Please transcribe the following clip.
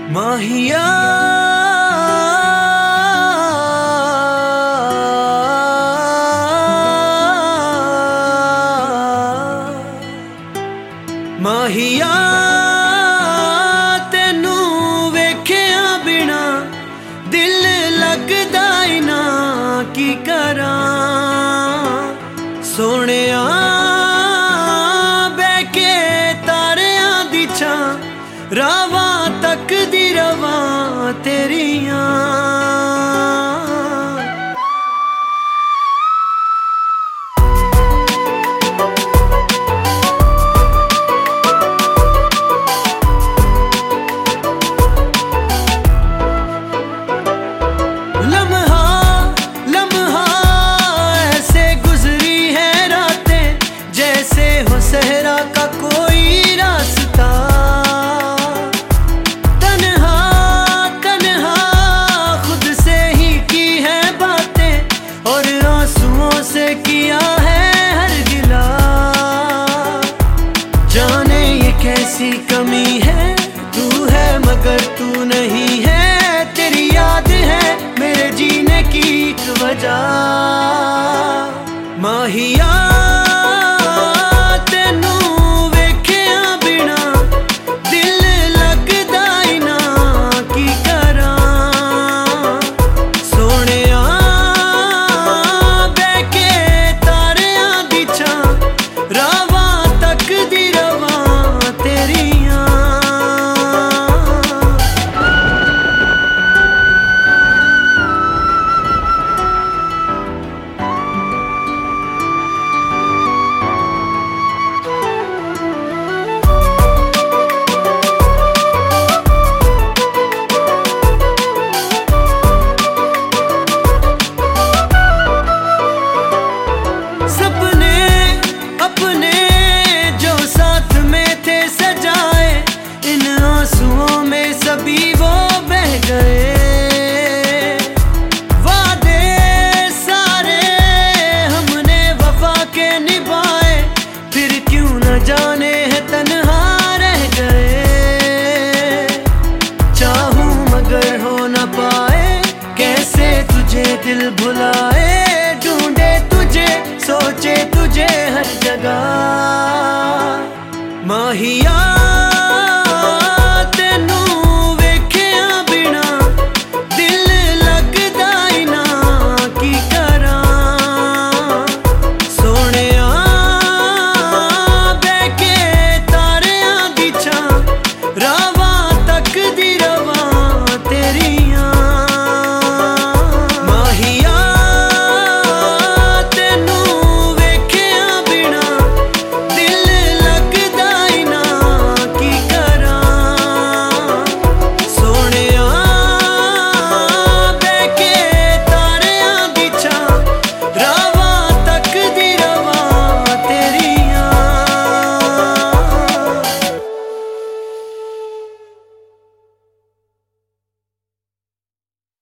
माहिया माहिया तेनू वेखिया बिना दिल लगदा ही ना, की करा सोहणिया बह के तारियां दी छां रावां तक दी रवां तेरियां। सहरा का कोई रास्ता, तन्हा तन्हा खुद से ही की है बातें और आंसुओं से किया है हर गिला। जाने ये कैसी कमी है, तू है मगर तू नहीं है, तेरी याद है मेरे जीने की एक वजह। माहिया सभी वो बह गए, वादे सारे हमने वफा के निभाए, फिर क्यों न जाने है तन्हा रह गए। चाहूं मगर हो न पाए, कैसे तुझे दिल भुलाए, ढूंढे तुझे सोचे तुझे हर जगह। माहिया